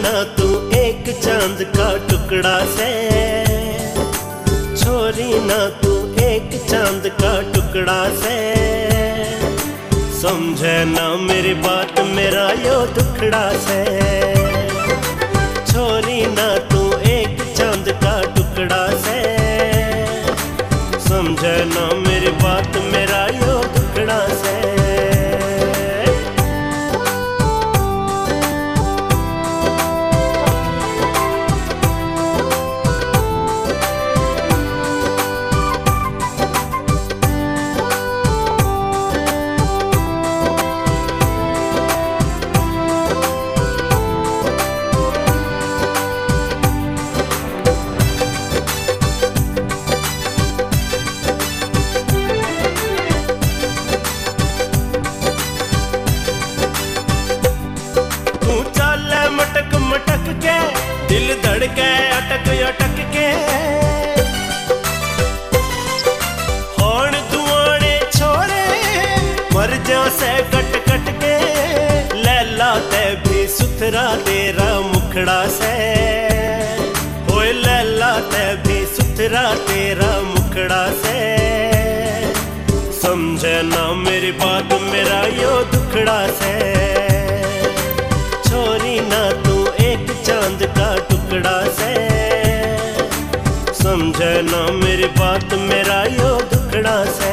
ना तू एक चांद का टुकड़ा से, छोरी ना तू एक चांद का टुकड़ा से। समझे ना मेरी बात मेरा यो दुखड़ा से, छोरी ना तू एक चांद का टुकड़ा से। समझे ना मेरी बात मेरा यो दुखड़ा से। मटक मटक के दिल धड़के अटक अटक के, होण दुआने छोरे मर जा से कट कट के। लैला ते भी सुथरा तेरा मुखड़ा से, होए लैला ते भी सुथरा तेरा मुखड़ा से। समझे ना मेरी बात मेरा यो दुखड़ा से, छोरी ना तू एक चांद का टुकड़ा से। समझे ना मेरी बात मेरा यो दुखड़ा से।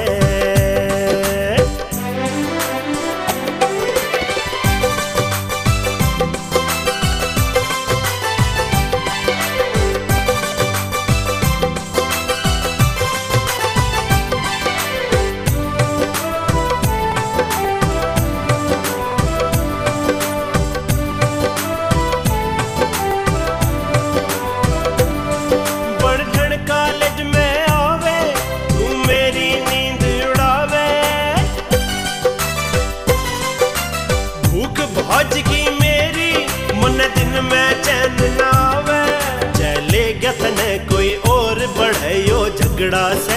भौज की मेरी मन दिन में चैन ना आवे, चले गतने कोई और बढ़े यो झगड़ा से।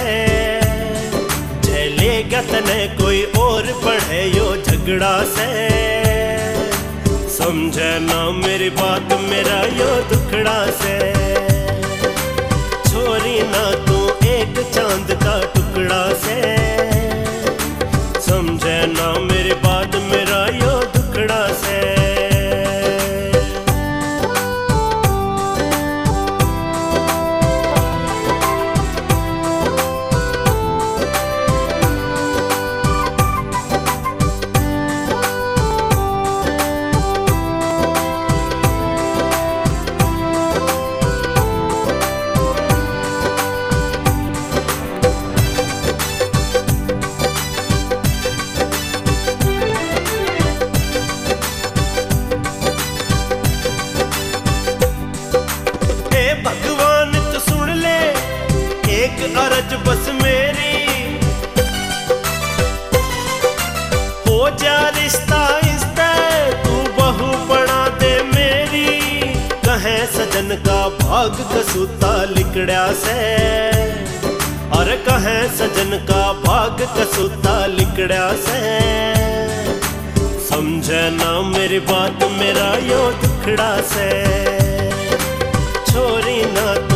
चले गतने कोई और बढ़े यो झगड़ा से। समझे ना मेरी बात मेरा यो दुखड़ा से, छोरी ना तू एक चांद का टुकड़ा से। समझे ना मेरी बात मेरा यो दुखड़ा से। भगवान तो सुन ले एक अर्ज बस मेरी, हो जा रिश्ता इससे तू बहू बना दे मेरी। कहे सजन का भाग कसूता लिकड़ा से, और कहे सजन का भाग कसूता लिकड़ा से। समझे ना मेरी बात मेरा यो दुखड़ा से, छोरी ना